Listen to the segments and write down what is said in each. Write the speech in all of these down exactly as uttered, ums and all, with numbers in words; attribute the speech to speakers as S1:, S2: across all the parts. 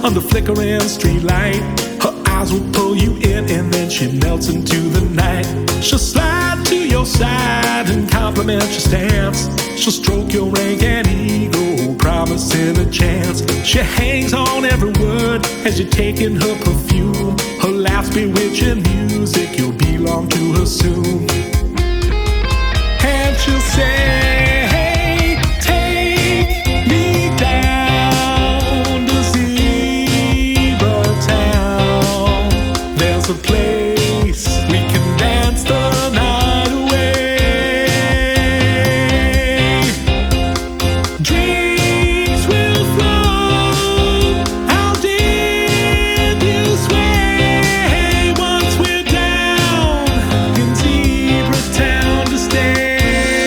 S1: under flickering street light. Her eyes will pull you in and then she melts into the night. She'll slide to your side and compliment your stance. She'll stroke your rank and ego, promising a chance. She hangs on every word as you're taking her perfume. Her laugh's bewitching music, you'll belong to her soon. And she'll say, hey, take me down to Zebra Town. There's a place we can dance the night away. Dreams will flow. How did you sway? Once we're down in Zebra Town to stay.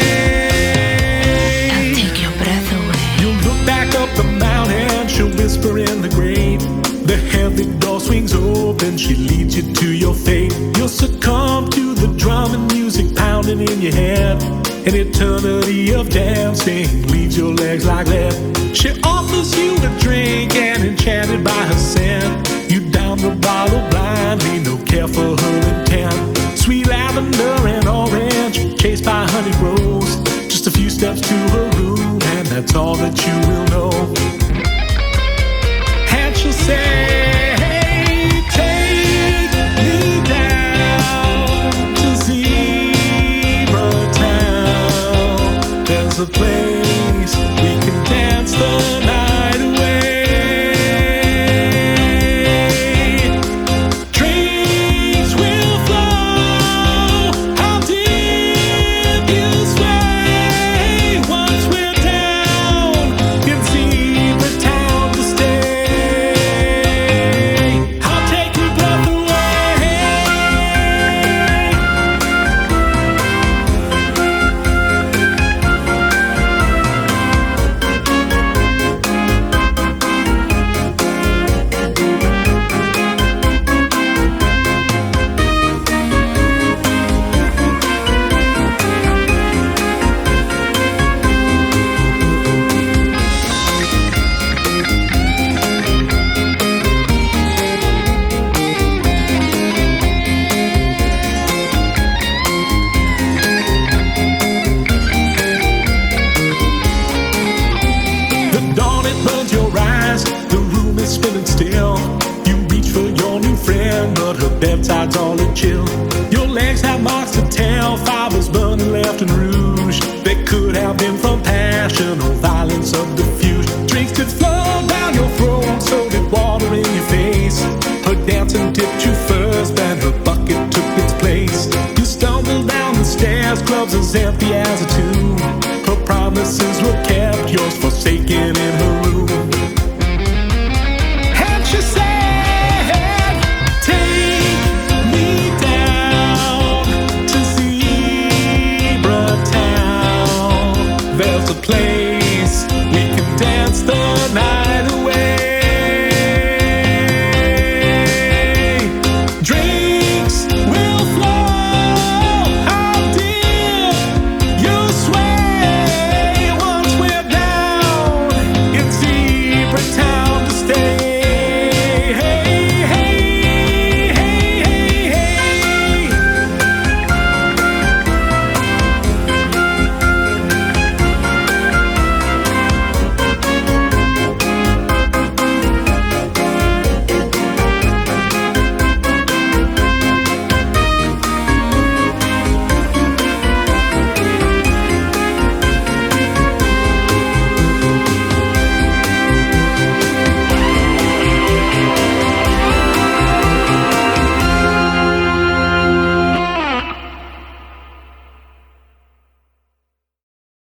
S2: I'll take your breath away.
S1: You'll look back up the mountain, she'll whisper in the grave. The heavy door swings open, she leads you to your fate. You'll succumb to the drum and music pounding in your head. An eternity of dancing leaves your legs like lead. She offers you a drink and enchanted by her scent, you down the bottle blindly, no care for her intent. Sweet lavender and orange, chased by honey rose. Just a few steps to her room and that's all that you will know. And she'll say, hey, take me down to Zebra Town. There's a place we can dance the night away. Dreams will flow. How deep you sway. Once we're down in Zebra Town to stay. I'll take your breath away. The dawn, it burns your eyes, the room is spinning still. You reach for your new friend, but her bedside's all in chill.